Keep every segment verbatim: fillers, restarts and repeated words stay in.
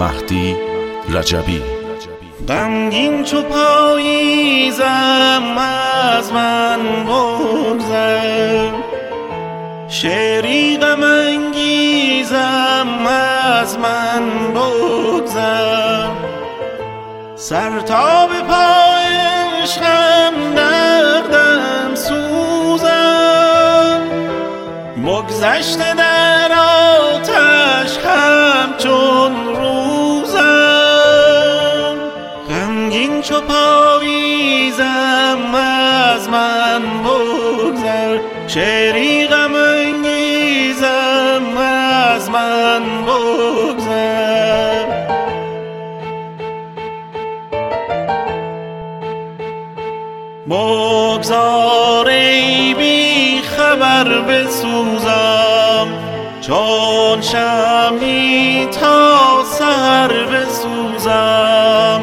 مهدی رجبی. غمگین چو پاییزم از من بگذر، شعری غم انگیزم از من بگذر. سر تا به پای عشقم دردم سوزم، بگذشته در آتش همچون روزم. غمگین چو پاییزم از من بگذر، شعری غم انگیزم از من بگذر. بگذار ای بی خبر بسوزم، چون شمعی تا سحر بسوزم.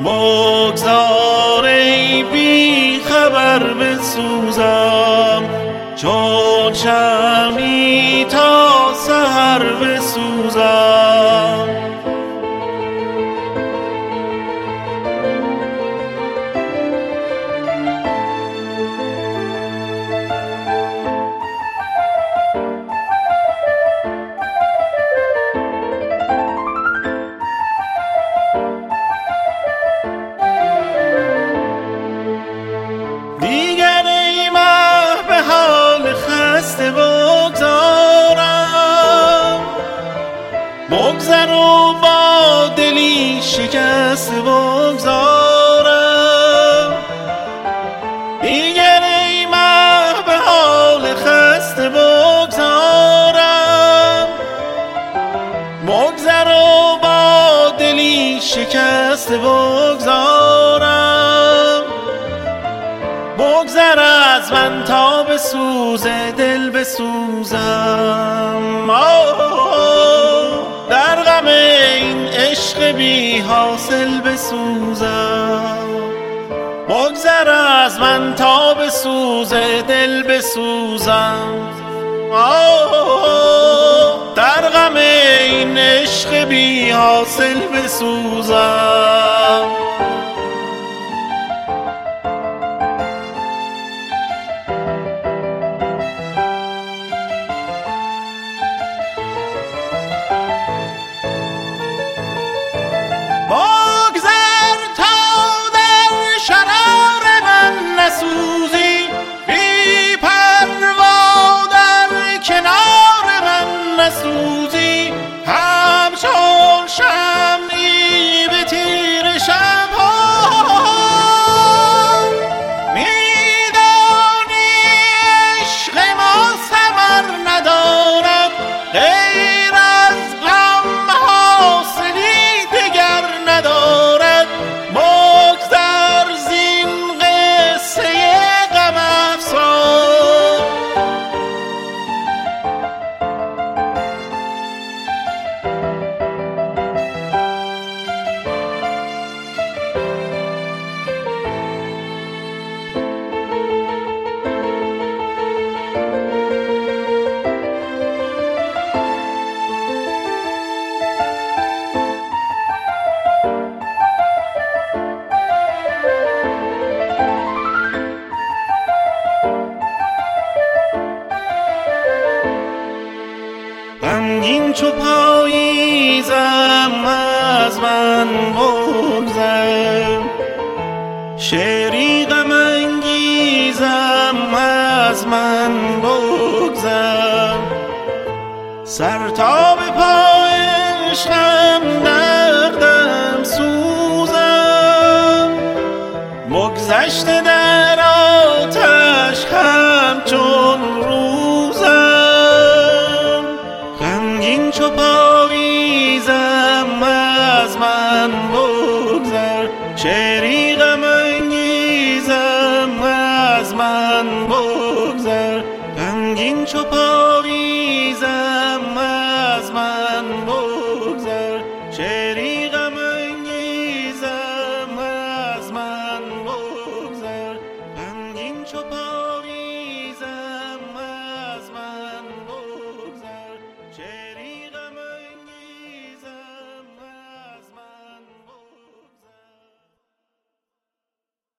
بگذار ای بی خبر بسوزم، چون شمعی تا سحر بسوزم. بگذارم بگذر و با دلی شکست بگذارم. دیگر ای مه به حال خسته بگذارم، بگذر و با دلی شکست بگذارم. بگذر از من تا به سوز دل بسوزم، در غم این عشق بی حاصل بسوزم. بگذر از من تا به سوز دل بسوزم، در غم این عشق بی حاصل بسوزم. سوزی بی پروا در کنار من نسوزی، همچون شمعی به تیر شبها. میدانی عشق ما ثمر ندارد، غیر از غم حاصلی دگر ندارد. بگذر زین غم افسان، غمگین چو پاییزم از من بگذر، شعری غم انگیزم از من بگذر. سر تا به پای عشقم دردم سوزم، بگذشته در آتش همچون روزم. غمگین چو پاییزم از من بگذر، شعری غم انگیزم از من بگذر. غمگین چو پاییزم